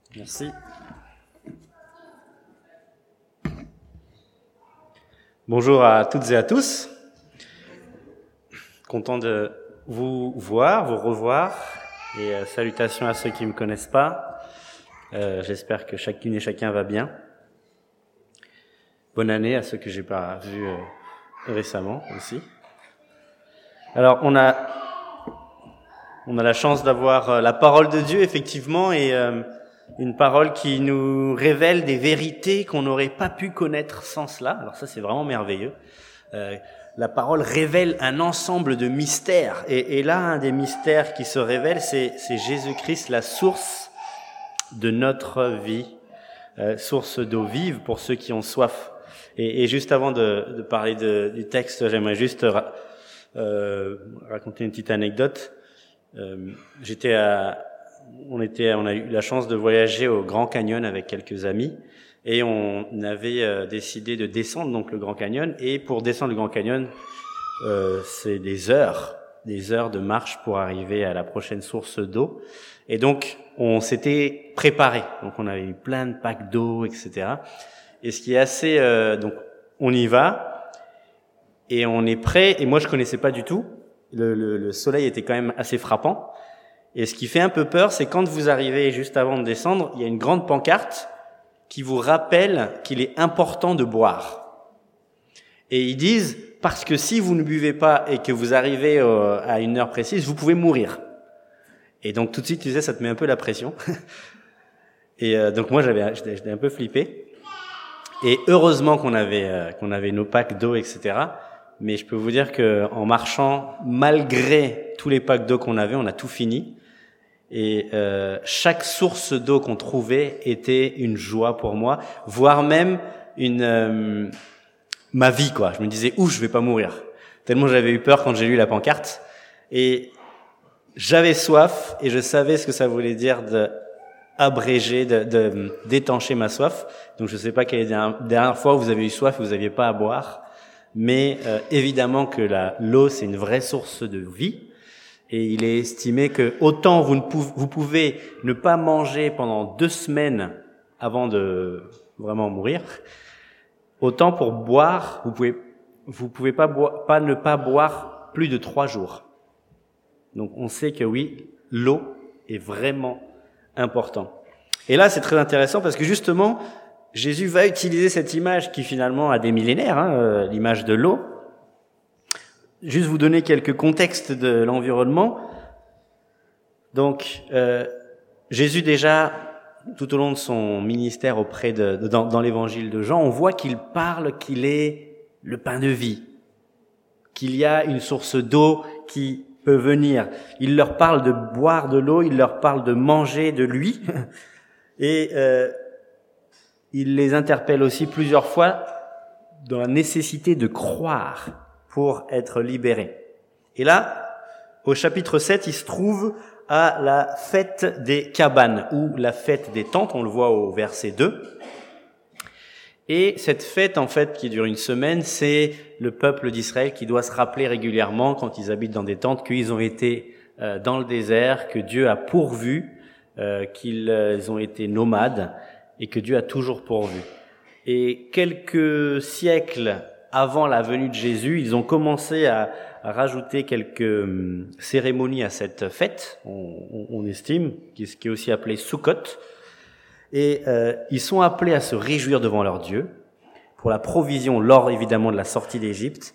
Merci. Bonjour à toutes et à tous. Content de vous voir, vous revoir. Et salutations à ceux qui ne me connaissent pas. J'espère que chacune et chacun va bien. Bonne année à ceux que j'ai pas vus récemment aussi. Alors, on a la chance d'avoir la parole de Dieu, effectivement, et une parole qui nous révèle des vérités qu'on n'aurait pas pu connaître sans cela. Alors ça, c'est vraiment merveilleux. La parole révèle un ensemble de mystères. Et là, un des mystères qui se révèle, c'est Jésus-Christ, la source de notre vie, source d'eau vive pour ceux qui ont soif. Et juste avant de parler du texte, j'aimerais juste raconter une petite anecdote. On a eu la chance de voyager au Grand Canyon avec quelques amis et on avait décidé de descendre donc le Grand Canyon. Et pour descendre le Grand Canyon, c'est des heures de marche pour arriver à la prochaine source d'eau. Et donc on s'était préparé. Donc on avait eu plein de packs d'eau, etc. Et ce qui est assez, donc on y va et on est prêt. Et moi je connaissais pas du tout. Le soleil était quand même assez frappant. Et ce qui fait un peu peur, c'est quand vous arrivez juste avant de descendre, il y a une grande pancarte qui vous rappelle qu'il est important de boire. Et ils disent, parce que si vous ne buvez pas et que vous arrivez à une heure précise, vous pouvez mourir. Et donc tout de suite, tu sais, ça te met un peu la pression. Et donc moi, j'étais un peu flippé. Et heureusement qu'on avait nos packs d'eau, etc. Mais je peux vous dire que en marchant, malgré tous les packs d'eau qu'on avait, on a tout fini. Et chaque source d'eau qu'on trouvait était une joie pour moi, voire même ma vie, quoi. Je me disais, je vais pas mourir. Tellement j'avais eu peur quand j'ai lu la pancarte. Et j'avais soif et je savais ce que ça voulait dire de abréger, d'étancher ma soif. Donc je sais pas quelle est la dernière fois où vous avez eu soif et vous aviez pas à boire. Mais évidemment que l'eau, c'est une vraie source de vie. Et il est estimé que autant vous pouvez ne pas manger pendant 2 semaines avant de vraiment mourir, autant pour boire, vous pouvez pas ne pas boire plus de 3 jours. Donc on sait que oui, l'eau est vraiment important. Et là, c'est très intéressant parce que justement, Jésus va utiliser cette image qui finalement a des millénaires, l'image de l'eau. Juste vous donner quelques contextes de l'environnement. Donc, Jésus déjà, tout au long de son ministère dans l'évangile de Jean, on voit qu'il parle qu'il est le pain de vie, qu'il y a une source d'eau qui peut venir. Il leur parle de boire de l'eau, il leur parle de manger de lui, et il les interpelle aussi plusieurs fois dans la nécessité de croire pour être libéré. Et là, au chapitre 7, il se trouve à la fête des cabanes, ou la fête des tentes, on le voit au verset 2. Et cette fête, en fait, qui dure une semaine, c'est le peuple d'Israël qui doit se rappeler régulièrement, quand ils habitent dans des tentes, qu'ils ont été dans le désert, que Dieu a pourvu, qu'ils ont été nomades, et que Dieu a toujours pourvu. Et quelques siècles avant la venue de Jésus, ils ont commencé à rajouter quelques cérémonies à cette fête, on estime, qui est aussi appelée Sukkot. Et ils sont appelés à se réjouir devant leur Dieu pour la provision lors évidemment de la sortie d'Égypte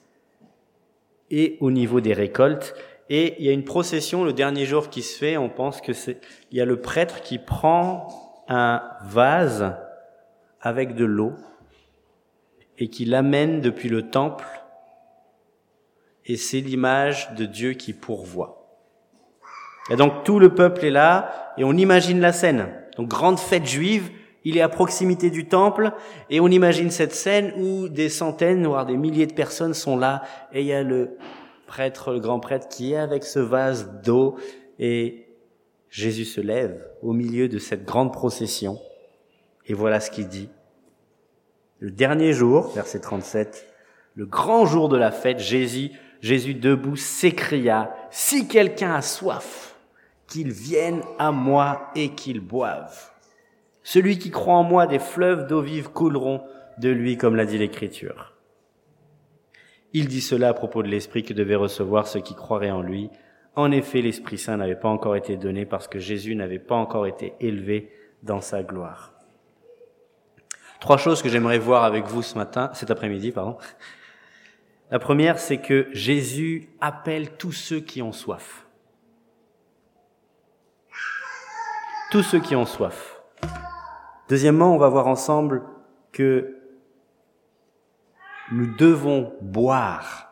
et au niveau des récoltes. Et il y a une procession le dernier jour qui se fait, on pense que il y a le prêtre qui prend un vase avec de l'eau et qui l'amène depuis le temple, et c'est l'image de Dieu qui pourvoit. Et donc tout le peuple est là, et on imagine la scène. Donc grande fête juive, il est à proximité du temple, et on imagine cette scène où des centaines, voire des milliers de personnes sont là, et il y a le grand prêtre qui est avec ce vase d'eau, et Jésus se lève au milieu de cette grande procession, et voilà ce qu'il dit. Le dernier jour, verset 37, le grand jour de la fête, Jésus debout s'écria, « Si quelqu'un a soif, qu'il vienne à moi et qu'il boive. Celui qui croit en moi, des fleuves d'eau vive couleront de lui, comme l'a dit l'Écriture. Il dit cela à propos de l'Esprit que devaient recevoir ceux qui croiraient en lui. En effet, l'Esprit Saint n'avait pas encore été donné parce que Jésus n'avait pas encore été élevé dans sa gloire. 3 choses que j'aimerais voir avec vous cet après-midi. La première, c'est que Jésus appelle tous ceux qui ont soif. Tous ceux qui ont soif. Deuxièmement, on va voir ensemble que nous devons boire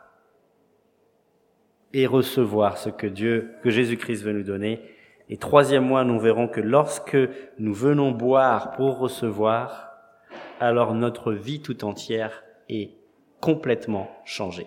et recevoir ce que Jésus-Christ veut nous donner. Et troisièmement, nous verrons que lorsque nous venons boire pour recevoir, alors notre vie tout entière est complètement changée.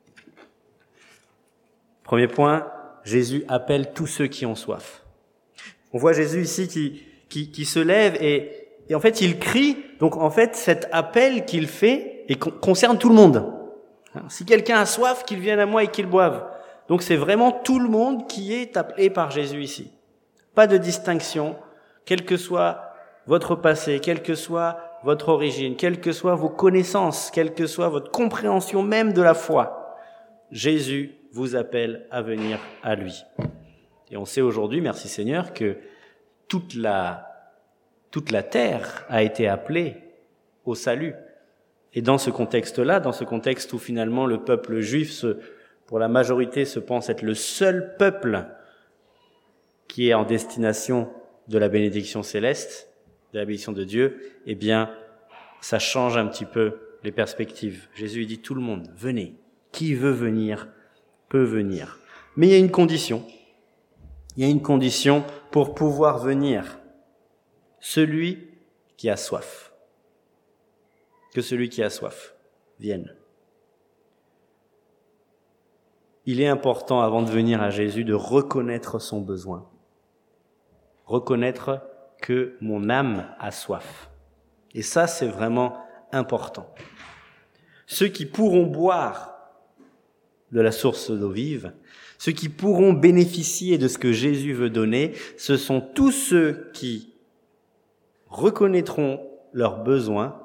Premier point, Jésus appelle tous ceux qui ont soif. On voit Jésus ici qui se lève et en fait il crie. Donc en fait cet appel qu'il fait concerne tout le monde. Si quelqu'un a soif, qu'il vienne à moi et qu'il boive. Donc c'est vraiment tout le monde qui est appelé par Jésus ici. Pas de distinction, quel que soit votre passé, quelle que soit votre origine, quelles que soient vos connaissances, quelle que soit votre compréhension même de la foi. Jésus vous appelle à venir à lui. Et on sait aujourd'hui, merci Seigneur, que toute la terre a été appelée au salut. Et dans ce contexte-là, dans ce contexte où finalement le peuple juif, pour la majorité, se pense être le seul peuple qui est en destination de la bénédiction céleste, de la bénédiction de Dieu, eh bien, ça change un petit peu les perspectives. Jésus dit tout le monde, venez. Qui veut venir peut venir. Mais il y a une condition. Il y a une condition pour pouvoir venir. Celui qui a soif. Que celui qui a soif vienne. Il est important, avant de venir à Jésus, de reconnaître son besoin. Reconnaître que mon âme a soif. Et ça, c'est vraiment important. Ceux qui pourront boire de la source d'eau vive, ceux qui pourront bénéficier de ce que Jésus veut donner, ce sont tous ceux qui reconnaîtront leurs besoins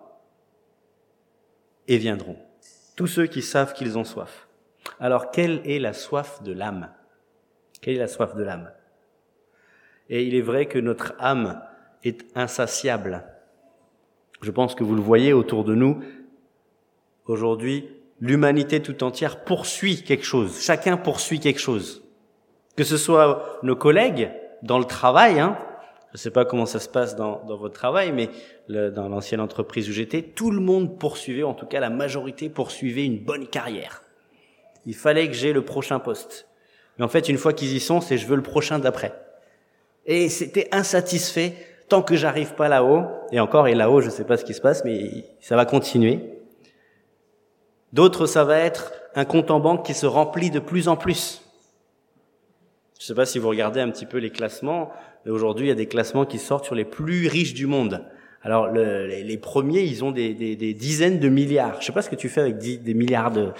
et viendront. Tous ceux qui savent qu'ils ont soif. Alors, quelle est la soif de l'âme? Quelle est la soif de l'âme? Et il est vrai que notre âme est insatiable. Je pense que vous le voyez autour de nous. Aujourd'hui, l'humanité tout entière poursuit quelque chose. Chacun poursuit quelque chose. Que ce soit nos collègues dans le travail, je ne sais pas comment ça se passe dans votre travail, mais dans l'ancienne entreprise où j'étais, tout le monde poursuivait, en tout cas la majorité poursuivait une bonne carrière. Il fallait que j'aie le prochain poste. Mais en fait, une fois qu'ils y sont, c'est je veux le prochain d'après. Et c'était insatisfait tant que j'arrive pas là-haut. Et là-haut, je sais pas ce qui se passe, mais ça va continuer. D'autres, ça va être un compte en banque qui se remplit de plus en plus. Je sais pas si vous regardez un petit peu les classements. Mais aujourd'hui, il y a des classements qui sortent sur les plus riches du monde. Alors, les premiers, ils ont des dizaines de milliards. Je sais pas ce que tu fais avec des milliards de...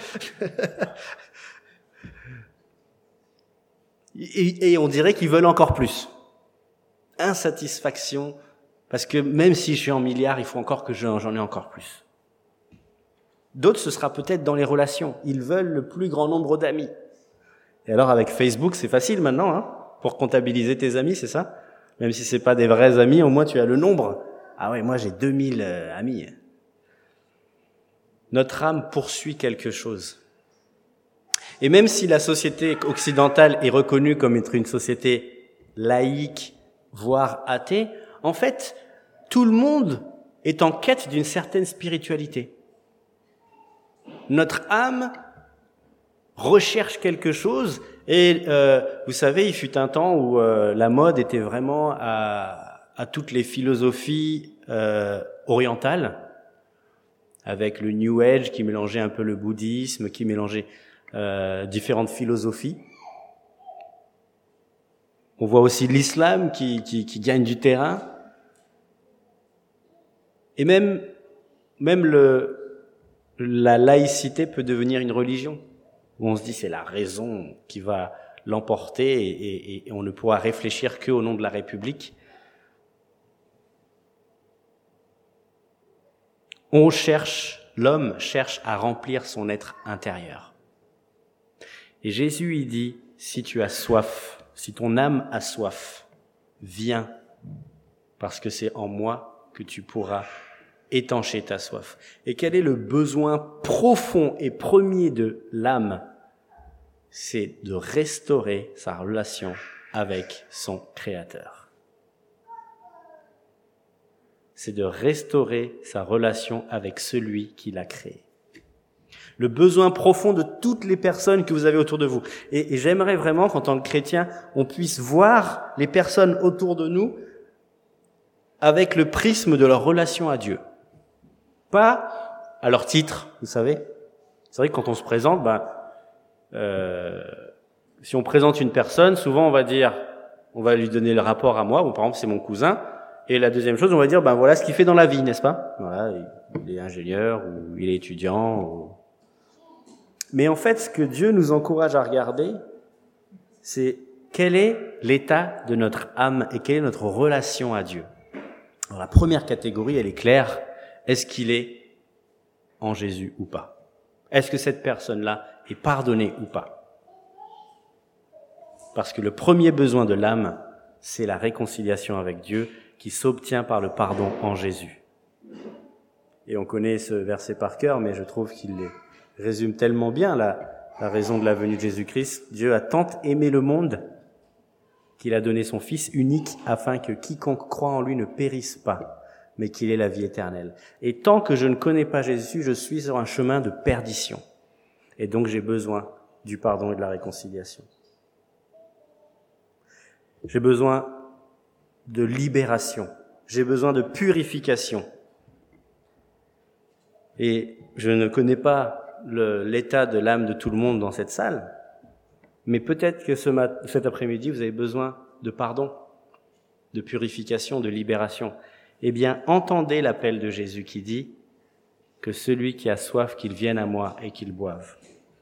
et on dirait qu'ils veulent encore plus. Insatisfaction, parce que même si je suis en milliards, il faut encore que j'en ai encore plus. D'autres, ce sera peut-être dans les relations. Ils veulent le plus grand nombre d'amis. Et alors, avec Facebook, c'est facile maintenant, pour comptabiliser tes amis, c'est ça? Même si c'est pas des vrais amis, au moins tu as le nombre. Ah ouais, moi j'ai 2000 amis. Notre âme poursuit quelque chose. Et même si la société occidentale est reconnue comme être une société laïque, voire athée, en fait, tout le monde est en quête d'une certaine spiritualité. Notre âme recherche quelque chose et vous savez, il fut un temps où la mode était vraiment à toutes les philosophies orientales, avec le New Age qui mélangeait un peu le bouddhisme, qui mélangeait différentes philosophies. On voit aussi l'islam qui gagne du terrain. Et même la laïcité peut devenir une religion, où on se dit c'est la raison qui va l'emporter et on ne pourra réfléchir qu'au nom de la République. l'homme cherche à remplir son être intérieur. Et Jésus, il dit, si tu as soif, si ton âme a soif, viens, parce que c'est en moi que tu pourras étancher ta soif. Et quel est le besoin profond et premier de l'âme? C'est de restaurer sa relation avec son Créateur. C'est de restaurer sa relation avec celui qui l'a créé. Le besoin profond de toutes les personnes que vous avez autour de vous. Et j'aimerais vraiment qu'en tant que chrétien, on puisse voir les personnes autour de nous avec le prisme de leur relation à Dieu. Pas à leur titre, vous savez. C'est vrai que quand on se présente, si on présente une personne, souvent on va lui donner le rapport à moi. Bon, par exemple, c'est mon cousin. Et la deuxième chose, on va dire, voilà ce qu'il fait dans la vie, n'est-ce pas? Voilà, il est ingénieur ou il est étudiant. Mais en fait, ce que Dieu nous encourage à regarder, c'est quel est l'état de notre âme et quelle est notre relation à Dieu. Alors, la première catégorie, elle est claire. Est-ce qu'il est en Jésus ou pas? Est-ce que cette personne-là est pardonnée ou pas? Parce que le premier besoin de l'âme, c'est la réconciliation avec Dieu qui s'obtient par le pardon en Jésus. Et on connaît ce verset par cœur, mais je trouve qu'il résume tellement bien la raison de la venue de Jésus-Christ. Dieu a tant aimé le monde qu'il a donné son Fils unique afin que quiconque croit en lui ne périsse pas, mais qu'il ait la vie éternelle. Et tant que je ne connais pas Jésus, je suis sur un chemin de perdition. Et donc j'ai besoin du pardon et de la réconciliation. J'ai besoin de libération. J'ai besoin de purification. Et je ne connais pas l'état de l'âme de tout le monde dans cette salle, mais peut-être que cet après-midi, vous avez besoin de pardon, de purification, de libération. Eh bien, entendez l'appel de Jésus qui dit que celui qui a soif, qu'il vienne à moi et qu'il boive.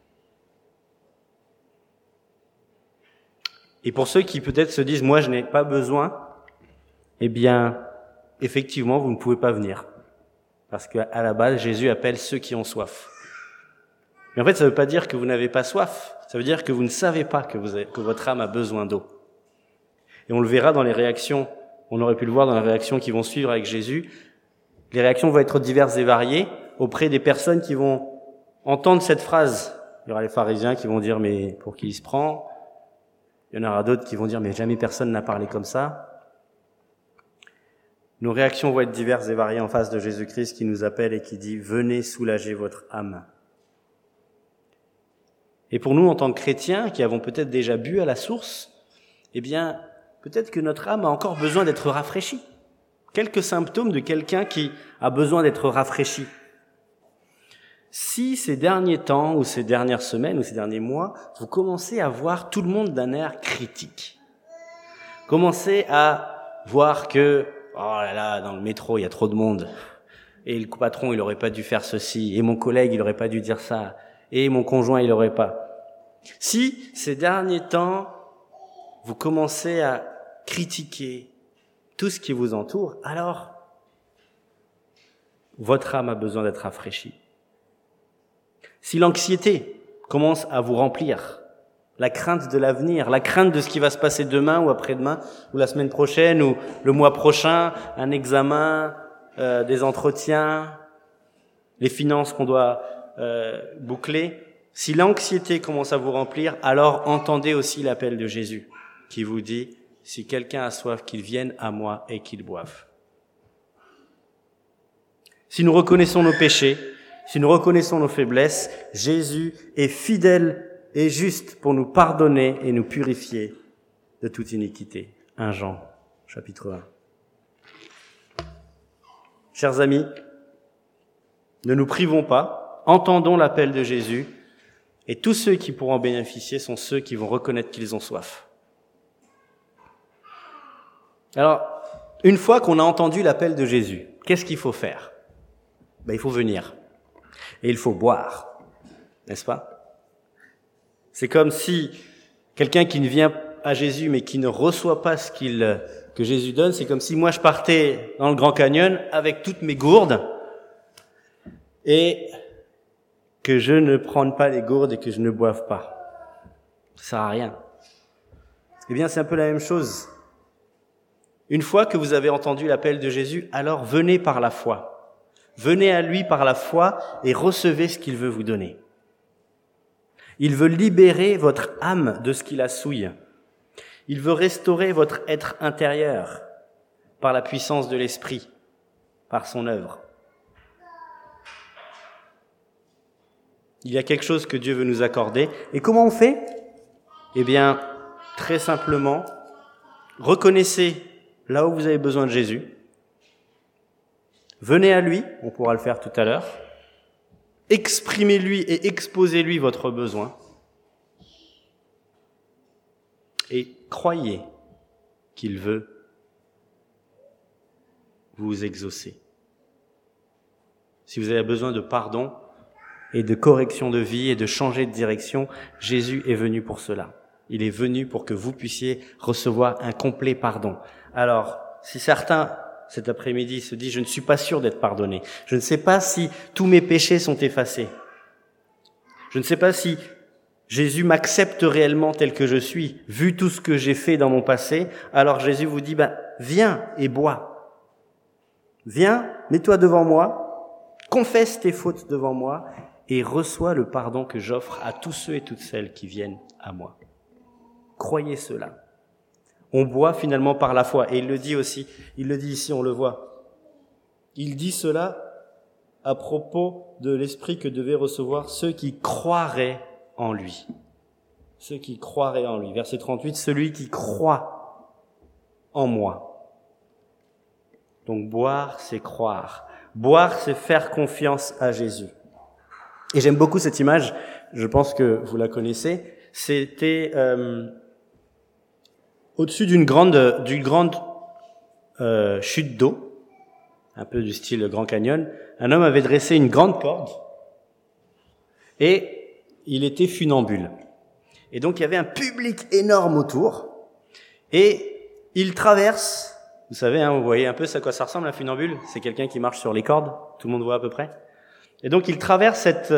Et pour ceux qui peut-être se disent, moi je n'ai pas besoin, eh bien, effectivement, vous ne pouvez pas venir. Parce qu'à la base, Jésus appelle ceux qui ont soif. Mais en fait, ça ne veut pas dire que vous n'avez pas soif. Ça veut dire que vous ne savez pas que votre âme a besoin d'eau. Et on le verra dans les réactions, on aurait pu le voir dans les réactions qui vont suivre avec Jésus. Les réactions vont être diverses et variées auprès des personnes qui vont entendre cette phrase. Il y aura les pharisiens qui vont dire, mais pour qui il se prend? Il y en aura d'autres qui vont dire, mais jamais personne n'a parlé comme ça. Nos réactions vont être diverses et variées en face de Jésus-Christ qui nous appelle et qui dit « Venez soulager votre âme ». Et pour nous, en tant que chrétiens, qui avons peut-être déjà bu à la source, eh bien, peut-être que notre âme a encore besoin d'être rafraîchie. Quelques symptômes de quelqu'un qui a besoin d'être rafraîchi. Si ces derniers temps, ou ces dernières semaines, ou ces derniers mois, vous commencez à voir tout le monde d'un air critique, commencez à voir que oh là là, dans le métro, il y a trop de monde. Et le patron, il aurait pas dû faire ceci. Et mon collègue, il aurait pas dû dire ça. Et mon conjoint, il aurait pas. Si, ces derniers temps, vous commencez à critiquer tout ce qui vous entoure, alors, votre âme a besoin d'être rafraîchie. Si l'anxiété commence à vous remplir, la crainte de l'avenir, la crainte de ce qui va se passer demain ou après-demain, ou la semaine prochaine, ou le mois prochain, un examen, des entretiens, les finances qu'on doit boucler. Si l'anxiété commence à vous remplir, alors entendez aussi l'appel de Jésus qui vous dit « Si quelqu'un a soif, qu'il vienne à moi et qu'il boive ». Si nous reconnaissons nos péchés, si nous reconnaissons nos faiblesses, Jésus est fidèle et juste pour nous pardonner et nous purifier de toute iniquité. 1 Jean, chapitre 1. Chers amis, ne nous privons pas, entendons l'appel de Jésus, et tous ceux qui pourront en bénéficier sont ceux qui vont reconnaître qu'ils ont soif. Alors, une fois qu'on a entendu l'appel de Jésus, qu'est-ce qu'il faut faire? Il faut venir. Et il faut boire. N'est-ce pas? C'est comme si quelqu'un qui ne vient à Jésus mais qui ne reçoit pas ce que Jésus donne, c'est comme si moi je partais dans le Grand Canyon avec toutes mes gourdes et que je ne prenne pas les gourdes et que je ne boive pas. Ça sert à rien. Eh bien, c'est un peu la même chose. Une fois que vous avez entendu l'appel de Jésus, alors venez par la foi. Venez à lui par la foi et recevez ce qu'il veut vous donner. Il veut libérer votre âme de ce qui la souille. Il veut restaurer votre être intérieur par la puissance de l'Esprit, par son œuvre. Il y a quelque chose que Dieu veut nous accorder. Et comment on fait? Eh bien, très simplement, reconnaissez là où vous avez besoin de Jésus. Venez à lui, on pourra le faire tout à l'heure. Exprimez-lui et exposez-lui votre besoin. Et croyez qu'il veut vous exaucer. Si vous avez besoin de pardon et de correction de vie et de changer de direction, Jésus est venu pour cela. Il est venu pour que vous puissiez recevoir un complet pardon. Alors, si certains, cet après-midi, se disent « Je ne suis pas sûr d'être pardonné. Je ne sais pas si tous mes péchés sont effacés. Je ne sais pas si Jésus m'accepte réellement tel que je suis, vu tout ce que j'ai fait dans mon passé. » Alors Jésus vous dit « Viens et bois. Viens, mets-toi devant moi, confesse tes fautes devant moi et reçois le pardon que j'offre à tous ceux et toutes celles qui viennent à moi. » Croyez cela. On boit finalement par la foi. Et il le dit aussi, il le dit ici, on le voit. Il dit cela à propos de l'esprit que devaient recevoir ceux qui croiraient en lui. Ceux qui croiraient en lui. Verset 38, celui qui croit en moi. Donc boire, c'est croire. Boire, c'est faire confiance à Jésus. Et j'aime beaucoup cette image, je pense que vous la connaissez. C'était au-dessus d'une grande chute d'eau, un peu du style Grand Canyon. Un homme avait dressé une grande corde et il était funambule. Et donc il y avait un public énorme autour et il traverse, vous savez, vous voyez un peu à quoi ça ressemble un funambule, c'est quelqu'un qui marche sur les cordes, tout le monde voit à peu près. Et donc il traverse cette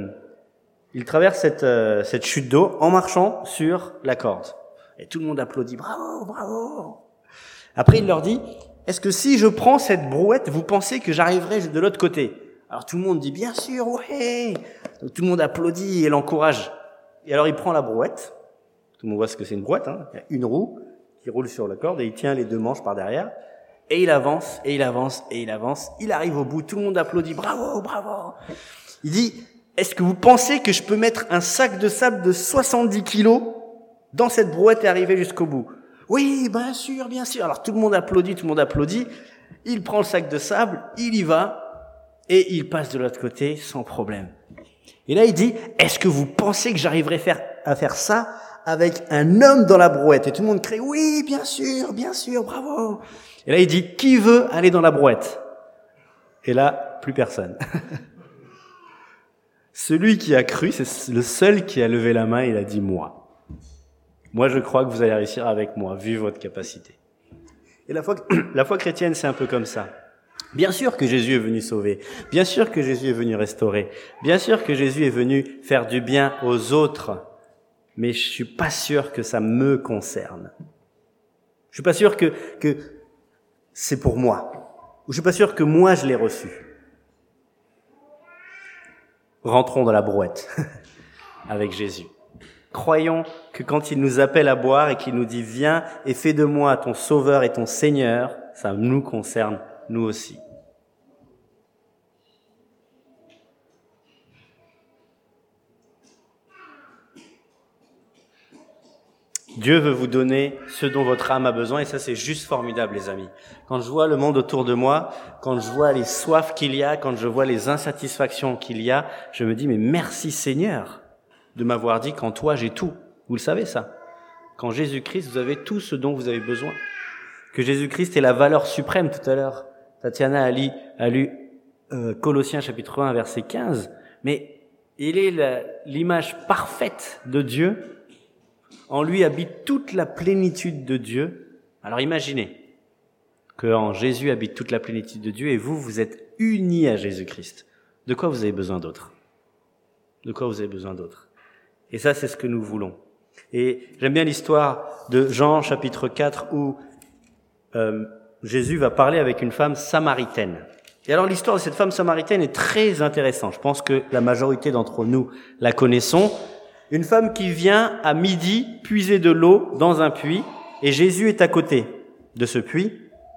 chute d'eau en marchant sur la corde. Et tout le monde applaudit, bravo, bravo. Après, il leur dit, est-ce que si je prends cette brouette, vous pensez que j'arriverai de l'autre côté? Alors tout le monde dit, bien sûr, ouais. Donc, tout le monde applaudit et l'encourage. Et alors il prend la brouette. Tout le monde voit ce que c'est une brouette, hein. Il y a une roue qui roule sur la corde et il tient les deux manches par derrière. Et il avance, et il avance, et il avance. Il arrive au bout, tout le monde applaudit, bravo, bravo. Il dit, est-ce que vous pensez que je peux mettre un sac de sable de 70 kilos dans cette brouette et arriver jusqu'au bout? Oui, bien sûr, bien sûr. Alors tout le monde applaudit. Il prend le sac de sable, il y va, et il passe de l'autre côté sans problème. Et là il dit, est-ce que vous pensez que j'arriverai à faire ça avec un homme dans la brouette? Et tout le monde crie, oui, bien sûr, bravo. Et là il dit, qui veut aller dans la brouette? Et là, plus personne. Celui qui a cru, c'est le seul qui a levé la main et il a dit, moi. Moi, je crois que vous allez réussir avec moi, vu votre capacité. Et la foi chrétienne, c'est un peu comme ça. Bien sûr que Jésus est venu sauver. Bien sûr que Jésus est venu restaurer. Bien sûr que Jésus est venu faire du bien aux autres. Mais je suis pas sûr que ça me concerne. Je suis pas sûr que c'est pour moi. Ou je suis pas sûr que moi, je l'ai reçu. Rentrons dans la brouette avec Jésus. Croyons que quand il nous appelle à boire et qu'il nous dit « Viens et fais de moi ton sauveur et ton Seigneur », ça nous concerne, nous aussi. Dieu veut vous donner ce dont votre âme a besoin et ça c'est juste formidable les amis. Quand je vois le monde autour de moi, quand je vois les soifs qu'il y a, quand je vois les insatisfactions qu'il y a, je me dis mais merci Seigneur de m'avoir dit qu'en toi j'ai tout. Vous le savez ça. Qu'en Jésus-Christ vous avez tout ce dont vous avez besoin. Que Jésus-Christ est la valeur suprême tout à l'heure. Tatiana a lu Colossiens chapitre 1 verset 15. Mais il est l'image parfaite de Dieu. En lui habite toute la plénitude de Dieu. Alors imaginez qu'en Jésus habite toute la plénitude de Dieu et vous êtes unis à Jésus-Christ. De quoi vous avez besoin d'autre? De quoi vous avez besoin d'autre? Et ça, c'est ce que nous voulons. Et j'aime bien l'histoire de Jean, chapitre 4, où Jésus va parler avec une femme samaritaine. Et alors l'histoire de cette femme samaritaine est très intéressante. Je pense que la majorité d'entre nous la connaissons. Une femme qui vient à midi puiser de l'eau dans un puits, et Jésus est à côté de ce puits.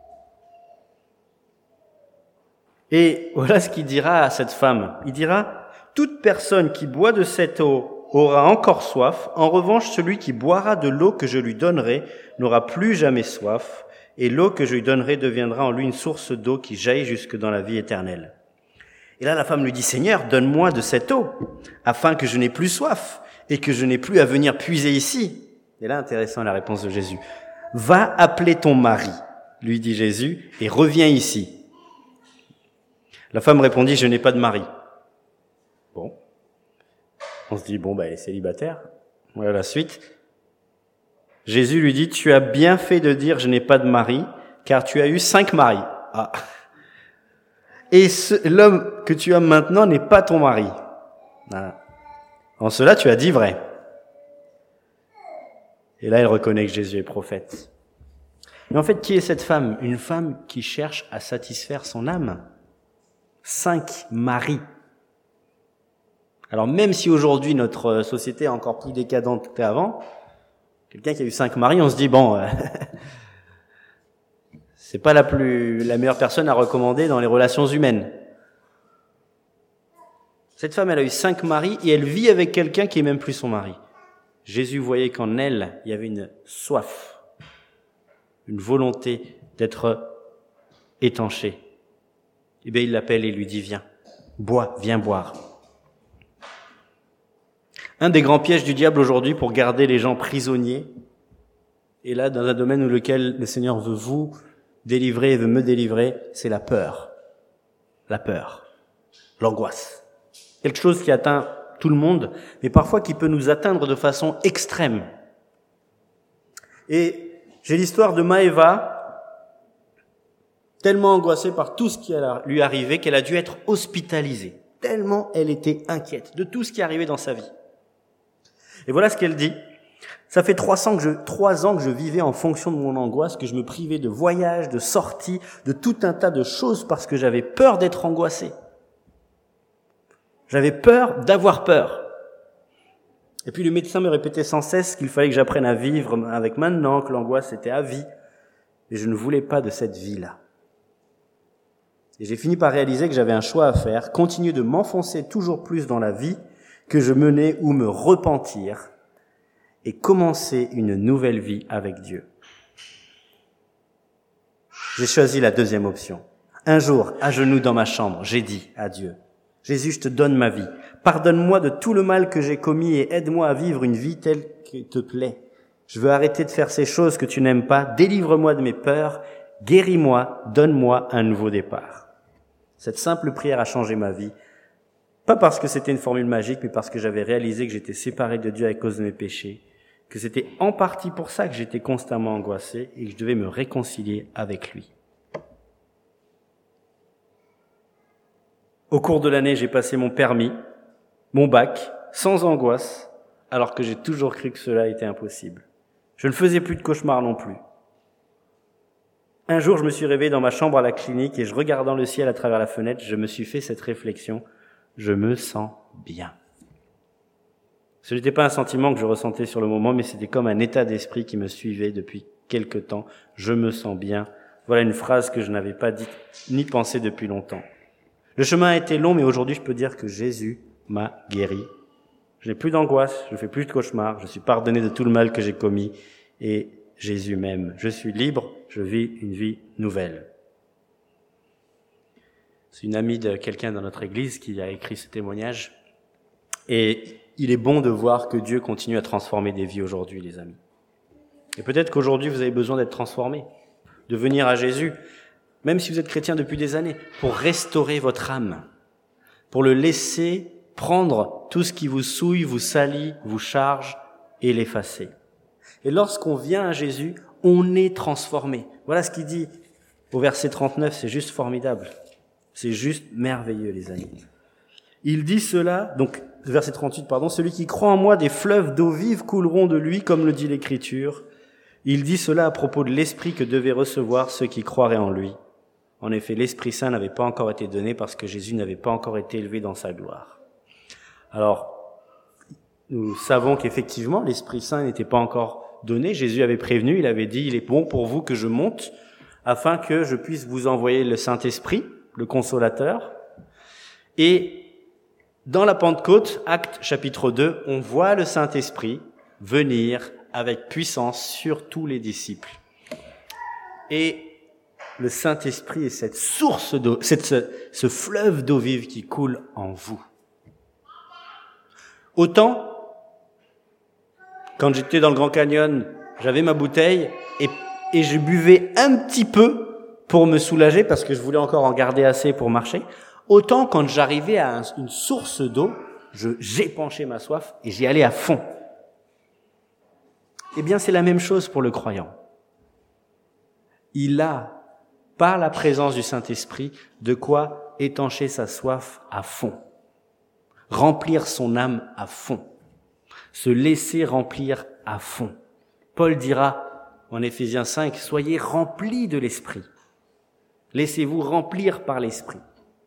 Et voilà ce qu'il dira à cette femme. Il dira, « Toute personne qui boit de cette eau aura encore soif. En revanche, celui qui boira de l'eau que je lui donnerai n'aura plus jamais soif. Et l'eau que je lui donnerai deviendra en lui une source d'eau qui jaillit jusque dans la vie éternelle. » Et là, la femme lui dit, « Seigneur, donne-moi de cette eau, afin que je n'ai plus soif et que je n'ai plus à venir puiser ici. » Et là, intéressant la réponse de Jésus. « Va appeler ton mari, lui dit Jésus, et reviens ici. » La femme répondit, « Je n'ai pas de mari. » Bon. On se dit, bon, elle est célibataire. Voilà la suite. Jésus lui dit, « Tu as bien fait de dire, je n'ai pas de mari, car tu as eu 5 maris. » Ah. Et l'homme que tu as maintenant n'est pas ton mari. Ah. En cela, tu as dit vrai. Et là, elle reconnaît que Jésus est prophète. Mais en fait, qui est cette femme? Une femme qui cherche à satisfaire son âme. 5 maris. Alors même si aujourd'hui notre société est encore plus décadente qu'avant, quelqu'un qui a eu 5 maris, on se dit bon, c'est pas la meilleure personne à recommander dans les relations humaines. Cette femme, elle a eu 5 maris et elle vit avec quelqu'un qui est même plus son mari. Jésus voyait qu'en elle, il y avait une soif, une volonté d'être étanchée. Eh bien, il l'appelle et lui dit, viens, bois, viens boire. Un des grands pièges du diable aujourd'hui pour garder les gens prisonniers, et là, dans un domaine où lequel le Seigneur veut vous délivrer et veut me délivrer, c'est la peur. La peur. L'angoisse. Quelque chose qui atteint tout le monde, mais parfois qui peut nous atteindre de façon extrême. Et j'ai l'histoire de Maëva, tellement angoissée par tout ce qui lui arrivait qu'elle a dû être hospitalisée. Tellement elle était inquiète de tout ce qui arrivait dans sa vie. Et voilà ce qu'elle dit. Ça fait 3 ans que je vivais en fonction de mon angoisse, que je me privais de voyages, de sorties, de tout un tas de choses parce que j'avais peur d'être angoissée. J'avais peur d'avoir peur. Et puis le médecin me répétait sans cesse qu'il fallait que j'apprenne à vivre avec maintenant, que l'angoisse était à vie. Et je ne voulais pas de cette vie-là. Et j'ai fini par réaliser que j'avais un choix à faire, continuer de m'enfoncer toujours plus dans la vie que je menais ou me repentir et commencer une nouvelle vie avec Dieu. J'ai choisi la deuxième option. Un jour, à genoux dans ma chambre, j'ai dit à Dieu, « Jésus, je te donne ma vie. Pardonne-moi de tout le mal que j'ai commis et aide-moi à vivre une vie telle que te plaît. Je veux arrêter de faire ces choses que tu n'aimes pas. Délivre-moi de mes peurs. Guéris-moi. Donne-moi un nouveau départ. » Cette simple prière a changé ma vie. Pas parce que c'était une formule magique, mais parce que j'avais réalisé que j'étais séparé de Dieu à cause de mes péchés, que c'était en partie pour ça que j'étais constamment angoissé et que je devais me réconcilier avec lui. Au cours de l'année, j'ai passé mon permis, mon bac, sans angoisse, alors que j'ai toujours cru que cela était impossible. Je ne faisais plus de cauchemars non plus. Un jour, je me suis réveillé dans ma chambre à la clinique et regardant le ciel à travers la fenêtre, je me suis fait cette réflexion. Je me sens bien. Ce n'était pas un sentiment que je ressentais sur le moment, mais c'était comme un état d'esprit qui me suivait depuis quelque temps. Je me sens bien. Voilà une phrase que je n'avais pas dite ni pensée depuis longtemps. Le chemin a été long, mais aujourd'hui, je peux dire que Jésus m'a guéri. Je n'ai plus d'angoisse, je ne fais plus de cauchemars, je suis pardonné de tout le mal que j'ai commis et Jésus m'aime. Je suis libre, je vis une vie nouvelle. C'est une amie de quelqu'un dans notre église qui a écrit ce témoignage. Et il est bon de voir que Dieu continue à transformer des vies aujourd'hui, les amis. Et peut-être qu'aujourd'hui, vous avez besoin d'être transformé, de venir à Jésus, même si vous êtes chrétien depuis des années, pour restaurer votre âme, pour le laisser prendre tout ce qui vous souille, vous salit, vous charge et l'effacer. Et lorsqu'on vient à Jésus, on est transformé. Voilà ce qu'il dit au verset 39, c'est juste formidable. C'est juste merveilleux, les amis. Il dit cela, donc verset 38, pardon, celui qui croit en moi, des fleuves d'eau vive couleront de lui, comme le dit l'Écriture. Il dit cela à propos de l'Esprit que devaient recevoir ceux qui croiraient en lui. En effet, l'Esprit Saint n'avait pas encore été donné parce que Jésus n'avait pas encore été élevé dans sa gloire. Alors, nous savons qu'effectivement, l'Esprit Saint n'était pas encore donné. Jésus avait prévenu, il avait dit, il est bon pour vous que je monte afin que je puisse vous envoyer le Saint-Esprit, le Consolateur. Et dans la Pentecôte, Actes chapitre 2, on voit le Saint-Esprit venir avec puissance sur tous les disciples. Et le Saint-Esprit est cette source d'eau, ce fleuve d'eau vive qui coule en vous. Autant, quand j'étais dans le Grand Canyon, j'avais ma bouteille et je buvais un petit peu pour me soulager parce que je voulais encore en garder assez pour marcher. Autant quand j'arrivais à une source d'eau, j'épanchais ma soif et j'y allais à fond. Eh bien, c'est la même chose pour le croyant. Il a, par la présence du Saint-Esprit, de quoi étancher sa soif à fond, remplir son âme à fond, se laisser remplir à fond. Paul dira en Éphésiens 5, « Soyez remplis de l'Esprit. Laissez-vous remplir par l'Esprit. »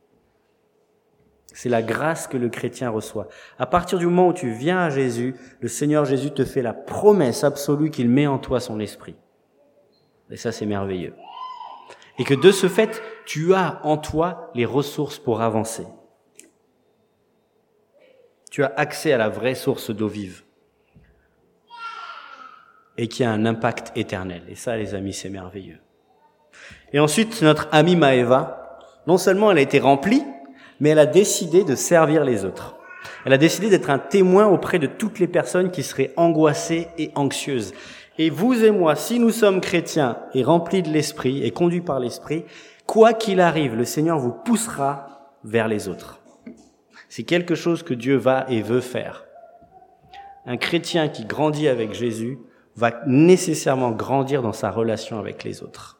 C'est la grâce que le chrétien reçoit. À partir du moment où tu viens à Jésus, le Seigneur Jésus te fait la promesse absolue qu'il met en toi son esprit. Et ça, c'est merveilleux. Et que de ce fait, tu as en toi les ressources pour avancer. Tu as accès à la vraie source d'eau vive. Et qui a un impact éternel. Et ça, les amis, c'est merveilleux. Et ensuite, notre amie Maëva, non seulement elle a été remplie, mais elle a décidé de servir les autres. Elle a décidé d'être un témoin auprès de toutes les personnes qui seraient angoissées et anxieuses. Et vous et moi, si nous sommes chrétiens et remplis de l'Esprit et conduits par l'Esprit, quoi qu'il arrive, le Seigneur vous poussera vers les autres. C'est quelque chose que Dieu va et veut faire. Un chrétien qui grandit avec Jésus va nécessairement grandir dans sa relation avec les autres.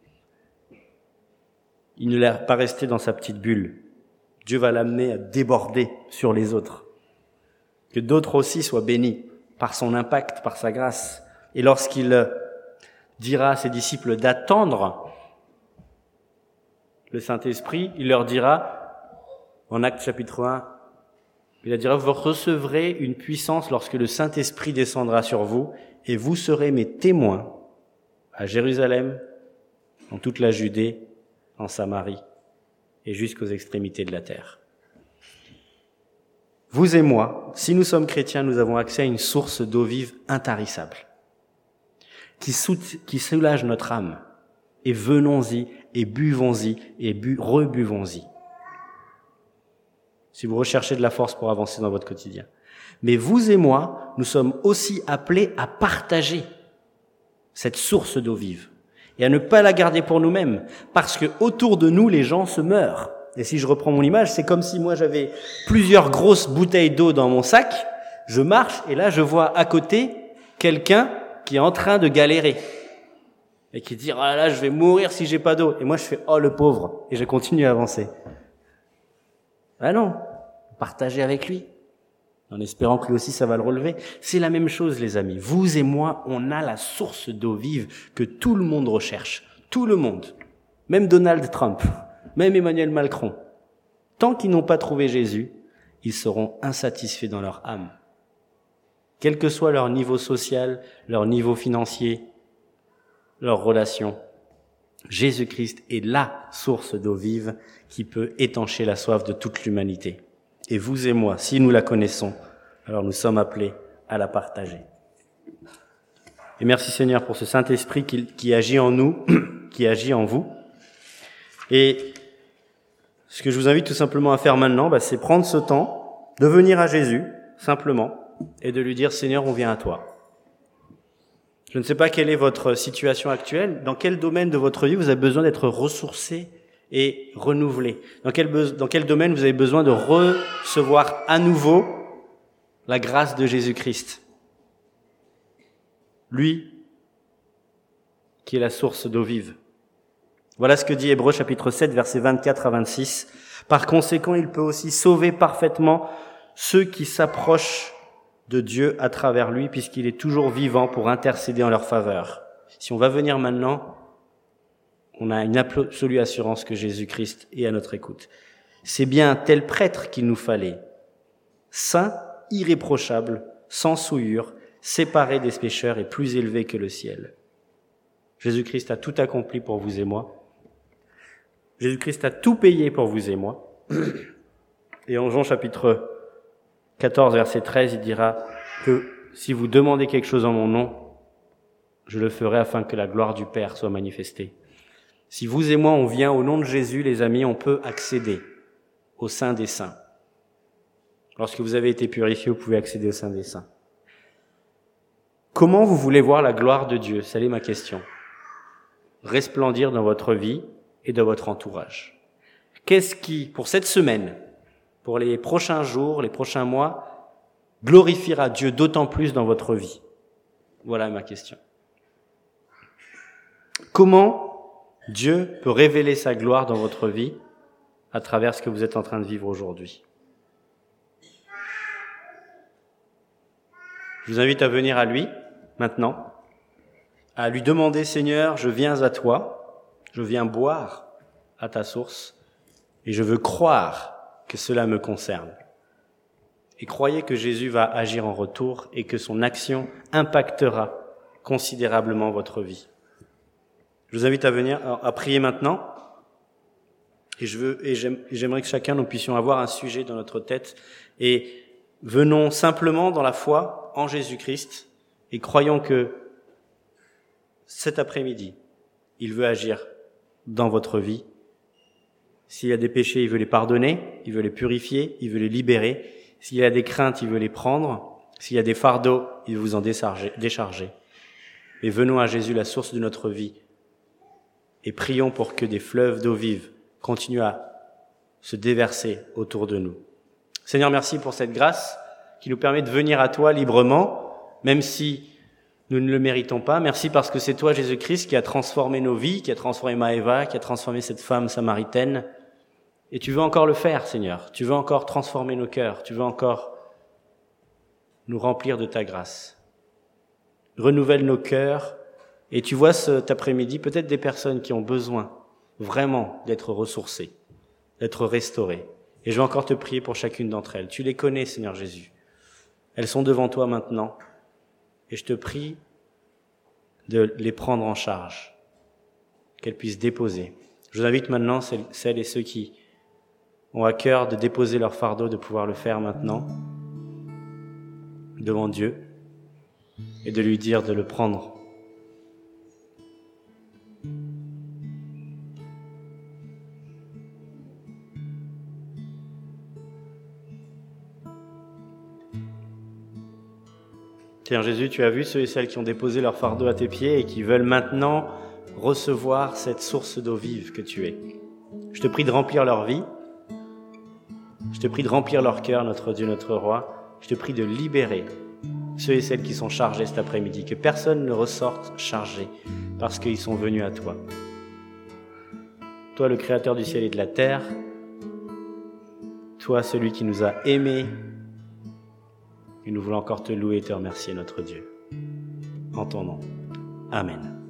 Il ne l'a pas resté dans sa petite bulle. Dieu va l'amener à déborder sur les autres. Que d'autres aussi soient bénis par son impact, par sa grâce. Et lorsqu'il dira à ses disciples d'attendre le Saint-Esprit, il leur dira, en Actes chapitre 1, il leur dira, vous recevrez une puissance lorsque le Saint-Esprit descendra sur vous, et vous serez mes témoins à Jérusalem, dans toute la Judée, en Samarie, et jusqu'aux extrémités de la terre. Vous et moi, si nous sommes chrétiens, nous avons accès à une source d'eau vive intarissable, qui soulage notre âme. Et venons-y, et buvons-y, et rebuvons-y. Si vous recherchez de la force pour avancer dans votre quotidien. Mais vous et moi, nous sommes aussi appelés à partager cette source d'eau vive. Et à ne pas la garder pour nous-mêmes, parce que autour de nous, les gens se meurent. Et si je reprends mon image, c'est comme si moi j'avais plusieurs grosses bouteilles d'eau dans mon sac, je marche et là je vois à côté quelqu'un qui est en train de galérer. Et qui dit, ah là, je vais mourir si j'ai pas d'eau. Et moi je fais, oh le pauvre, et je continue à avancer. Ah non, partagez avec lui, en espérant que lui aussi ça va le relever. C'est la même chose, les amis. Vous et moi, on a la source d'eau vive que tout le monde recherche. Tout le monde. Même Donald Trump, même Emmanuel Macron. Tant qu'ils n'ont pas trouvé Jésus, ils seront insatisfaits dans leur âme. Quel que soit leur niveau social, leur niveau financier, leurs relations, Jésus-Christ est la source d'eau vive qui peut étancher la soif de toute l'humanité. Et vous et moi, si nous la connaissons, alors nous sommes appelés à la partager. Et merci Seigneur pour ce Saint-Esprit qui agit en nous, qui agit en vous. Et ce que je vous invite tout simplement à faire maintenant, c'est prendre ce temps de venir à Jésus, simplement, et de lui dire, Seigneur, on vient à toi. Je ne sais pas quelle est votre situation actuelle, dans quel domaine de votre vie vous avez besoin d'être ressourcé et renouvelé. Dans quel domaine vous avez besoin de recevoir à nouveau la grâce de Jésus-Christ. Lui, qui est la source d'eau vive. Voilà ce que dit Hébreux chapitre 7, versets 24 à 26. Par conséquent, il peut aussi sauver parfaitement ceux qui s'approchent de Dieu à travers lui, puisqu'il est toujours vivant pour intercéder en leur faveur. Si on va venir maintenant, on a une absolue assurance que Jésus-Christ est à notre écoute. C'est bien un tel prêtre qu'il nous fallait, saint, irréprochable, sans souillure, séparé des pécheurs et plus élevé que le ciel. Jésus-Christ a tout accompli pour vous et moi. Jésus-Christ a tout payé pour vous et moi. Et en Jean chapitre 14, verset 13, il dira que si vous demandez quelque chose en mon nom, je le ferai afin que la gloire du Père soit manifestée. Si vous et moi, on vient au nom de Jésus, les amis, on peut accéder au sein des saints. Lorsque vous avez été purifié, vous pouvez accéder au sein des saints. Comment vous voulez voir la gloire de Dieu? C'est ma question. Resplendir dans votre vie et dans votre entourage. Qu'est-ce qui, pour cette semaine, pour les prochains jours, les prochains mois, glorifiera Dieu d'autant plus dans votre vie? Voilà ma question. Comment Dieu peut révéler sa gloire dans votre vie à travers ce que vous êtes en train de vivre aujourd'hui? Je vous invite à venir à lui, maintenant, à lui demander, Seigneur, je viens à toi, je viens boire à ta source, et je veux croire que cela me concerne. Et croyez que Jésus va agir en retour et que son action impactera considérablement votre vie. Je vous invite à venir, à prier maintenant, et j'aimerais que chacun nous puissions avoir un sujet dans notre tête, et venons simplement dans la foi en Jésus-Christ, et croyons que cet après-midi, il veut agir dans votre vie. S'il y a des péchés, il veut les pardonner, il veut les purifier, il veut les libérer. S'il y a des craintes, il veut les prendre. S'il y a des fardeaux, il veut vous en décharger. Et venons à Jésus, la source de notre vie, et prions pour que des fleuves d'eau vive continuent à se déverser autour de nous. Seigneur, merci pour cette grâce qui nous permet de venir à toi librement, même si nous ne le méritons pas. Merci parce que c'est toi, Jésus-Christ, qui a transformé nos vies, qui a transformé Maëva, qui a transformé cette femme samaritaine. Et tu veux encore le faire, Seigneur. Tu veux encore transformer nos cœurs. Tu veux encore nous remplir de ta grâce. Renouvelle nos cœurs. Et tu vois cet après-midi peut-être des personnes qui ont besoin vraiment d'être ressourcées, d'être restaurées. Et je vais encore te prier pour chacune d'entre elles. Tu les connais, Seigneur Jésus. Elles sont devant toi maintenant. Et je te prie de les prendre en charge, qu'elles puissent déposer. Je vous invite maintenant, celles et ceux qui ont à cœur de déposer leur fardeau, de pouvoir le faire maintenant, devant Dieu, et de lui dire de le prendre. Seigneur Jésus, tu as vu ceux et celles qui ont déposé leur fardeau à tes pieds et qui veulent maintenant recevoir cette source d'eau vive que tu es. Je te prie de remplir leur vie. Je te prie de remplir leur cœur, notre Dieu, notre Roi. Je te prie de libérer ceux et celles qui sont chargés cet après-midi, que personne ne ressorte chargé parce qu'ils sont venus à toi. Toi, le Créateur du ciel et de la terre, toi, celui qui nous a aimés, et nous voulons encore te louer et te remercier, notre Dieu. En ton nom. Amen.